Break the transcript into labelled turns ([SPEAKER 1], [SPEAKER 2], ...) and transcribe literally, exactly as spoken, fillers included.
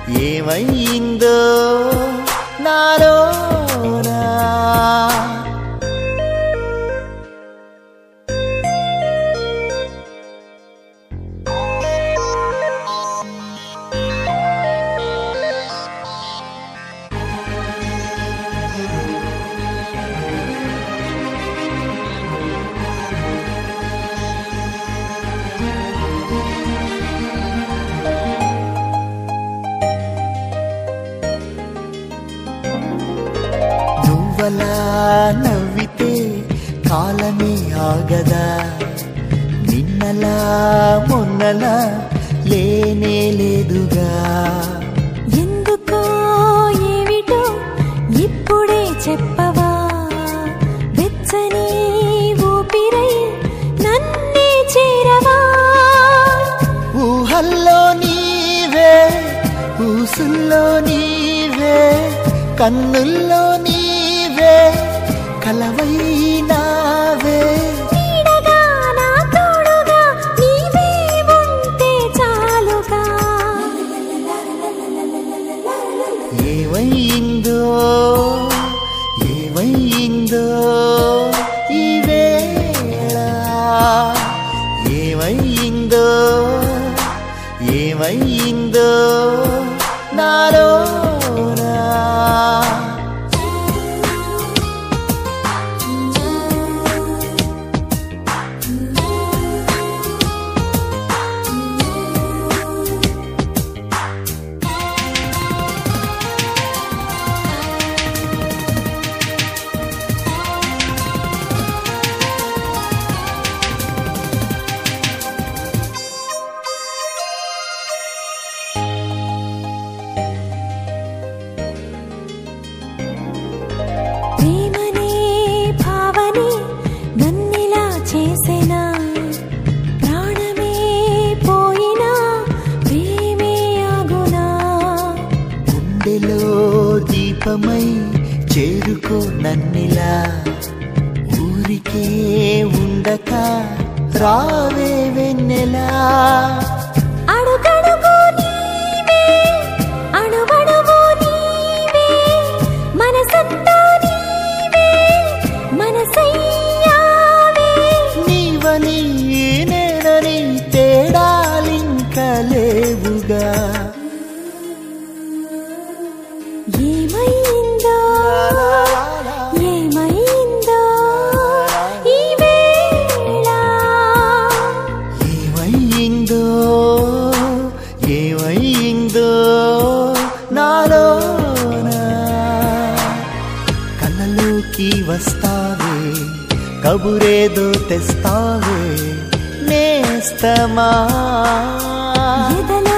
[SPEAKER 1] ఏమైందో నాలోనా నువ్వలా నవ్వితే కాలమే ఆగదా నిన్నలా మొన్నలా లేనే లేదుగా
[SPEAKER 2] ఎందుకో ఏమిటో ఇప్పుడే చెప్పవా వెచ్చని ఊపిరై నన్నే చేరవా
[SPEAKER 1] ఊహల్లో నీవే ఊసుల్లో నీవే కన్నుల్లో నీవే కలవైనావే
[SPEAKER 2] నీడగా నా తోడుగా నీవే ఉంటే చాలుగా
[SPEAKER 1] ఏమైందో ఏమైందో ఈ వేళ ఏమైందో ఏమైందో నాలోనా
[SPEAKER 2] ప్రేమనే భావనే నన్నిలా చేసేనా ప్రాణమే పోయినా ప్రేమే ఆగునా
[SPEAKER 1] గుండెలో దీపమై చేరుకో నన్నిలా ఊరికే ఉండక రావే వెన్నెలా
[SPEAKER 2] అడుగడుగు నీవే అణువణువు నీవే మనసంతా నీవే మనసయ్యావే
[SPEAKER 1] నీవని నేనని తేడాలింక లేవుగా
[SPEAKER 2] ఏమైందో ఏమైందో ఈ వేళ
[SPEAKER 1] ఏమైందో ఏమైందో నాలోనా కళ్ళలోకి వస్తావే కబురేదో తెస్తావే నేస్తమా
[SPEAKER 2] ఎదలో